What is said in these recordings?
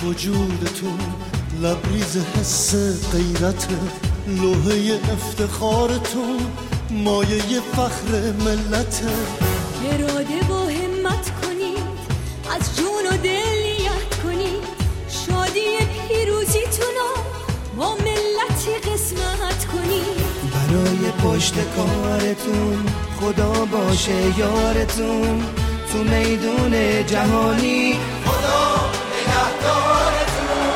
وجودتون لبریز حس غیرت، لوحه افتخارتون مایه فخر ملته. اراده و همت کنید، از جون و دل نیت کنید، شادی پیروزیتونو با ملتی قسمت کنید. برای پشت کارتون خدا باشه یارتون، تو میدون جهانی خدا نگهدارتون.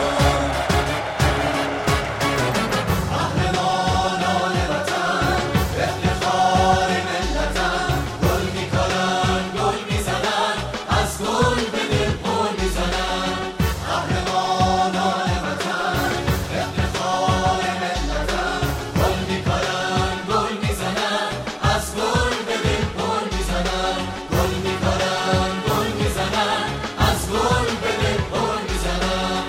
قهرمانان وطن افتخار ملتن، گل میکنن گل میزنن، از گل به دل پل میزنن. قهرمانان وطن افتخار ملتن، گل میکنن گل میزنن، از گل به دل پل میزنن. گل میکنن گل میزنن، از گل به دل پل میزنن.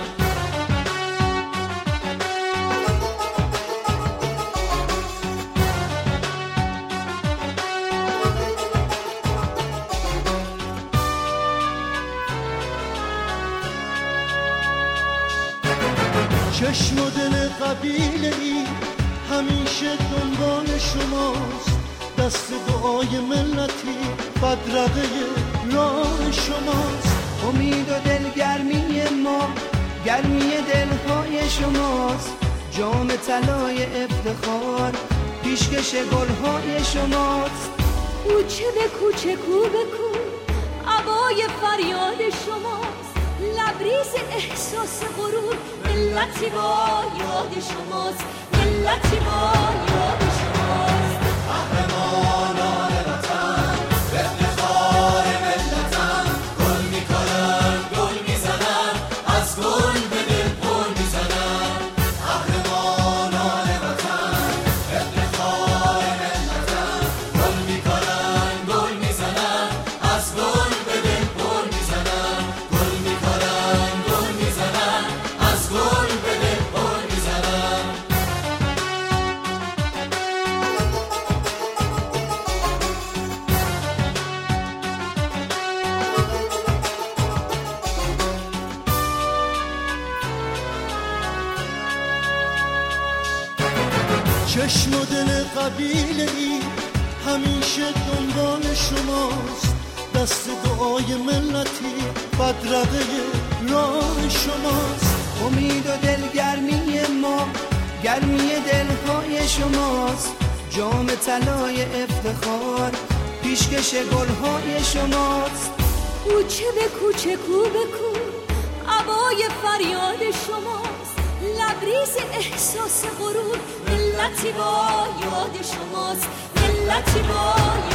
چشم و دل قبیله ای همیشه دنبال شماست، دست دعای ملتی بدرقه راه شماست. امید و دلگرمی ما گرمی دلهای شماست، جام طلای افتخار پیشکش گلهای شماست. کوچه به کوچه کو به کو عبای فریاد شماست، لبریز احساس غرور ملتی با یاد شماست، ملتی با یاد شماست. قهرمانان وطن افتخار ملتن، گل میکنن گل میزنن، از گل به دل پل میزنن. قهرمانان وطن افتخار ملتن، گل میکنن گل میزنن، از گل به دل پل میزنن. گل میکنن گل میزنن، از گل به دل پل میزنن. چشم و دل قبیله ای همیشه دنبال شماست، دست دعای ملتی بدرقه راه شماست. امید و دلگرمی ما گرمی دلهای شماست، جام طلای افتخار پیشکش گلهای شماست. کوچه به کوچه کو به کو عبای فریاد شماست، لبریز احساس غرور ملتی با یاد شماست، ملتی با